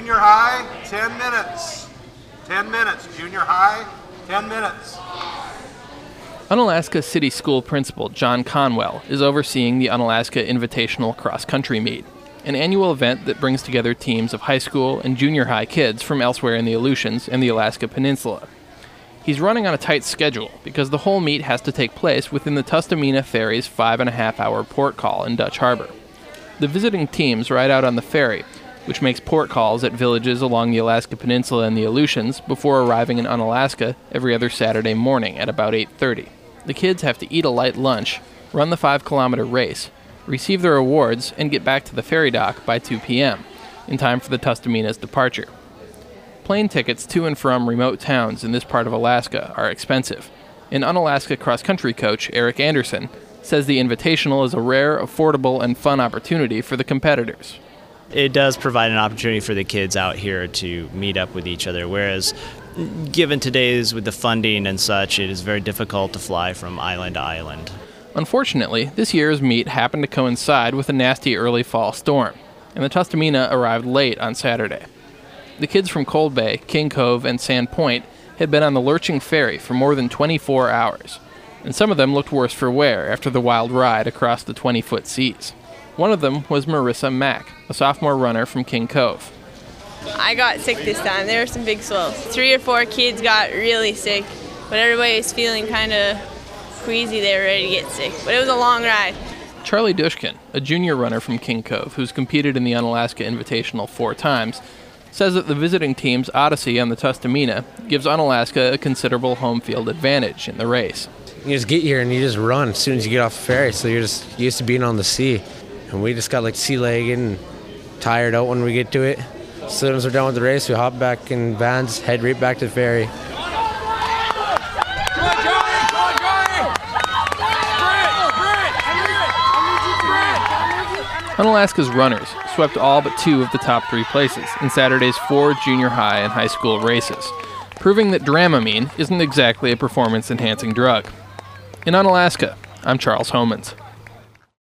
Junior high, 10 minutes. 10 minutes. Junior high, 10 minutes. Unalaska City School Principal John Conwell is overseeing the Unalaska Invitational Cross Country Meet, an annual event that brings together teams of high school and junior high kids from elsewhere in the Aleutians and the Alaska Peninsula. He's running on a tight schedule because the whole meet has to take place within the Tustumena Ferry's 5.5-hour port call in Dutch Harbor. The visiting teams ride out on the ferry, which makes port calls at villages along the Alaska Peninsula and the Aleutians before arriving in Unalaska every other Saturday morning at about 8:30. The kids have to eat a light lunch, run the 5-kilometer race, receive their awards, and get back to the ferry dock by 2 p.m., in time for the Tustumena's departure. Plane tickets to and from remote towns in this part of Alaska are expensive, and Unalaska cross-country coach Eric Anderson says the Invitational is a rare, affordable, and fun opportunity for the competitors. It does provide an opportunity for the kids out here to meet up with each other, whereas given today's with the funding and such, it is very difficult to fly from island to island. Unfortunately, this year's meet happened to coincide with a nasty early fall storm, and the Tustumena arrived late on Saturday. The kids from Cold Bay, King Cove, and Sand Point had been on the lurching ferry for more than 24 hours, and some of them looked worse for wear after the wild ride across the 20-foot seas. One of them was Marissa Mack, a sophomore runner from King Cove. I got sick this time. There were some big swells. 3 or 4 kids got really sick, but everybody was feeling kind of queasy. They were ready to get sick, but it was a long ride. Charlie Dushkin, a junior runner from King Cove who's competed in the Unalaska Invitational 4 times, says that the visiting team's odyssey on the Tustumena gives Unalaska a considerable home field advantage in the race. You just get here and you just run as soon as you get off the ferry, so you're just used to being on the sea. And we just got like sea-legged and tired out when we get to it. As soon as we're done with the race, we hop back in vans, head right back to the ferry. Unalaska's runners swept all but 2 of the top 3 places in Saturday's 4 junior high and high school races, proving that Dramamine isn't exactly a performance-enhancing drug. In Unalaska, I'm Charles Homans.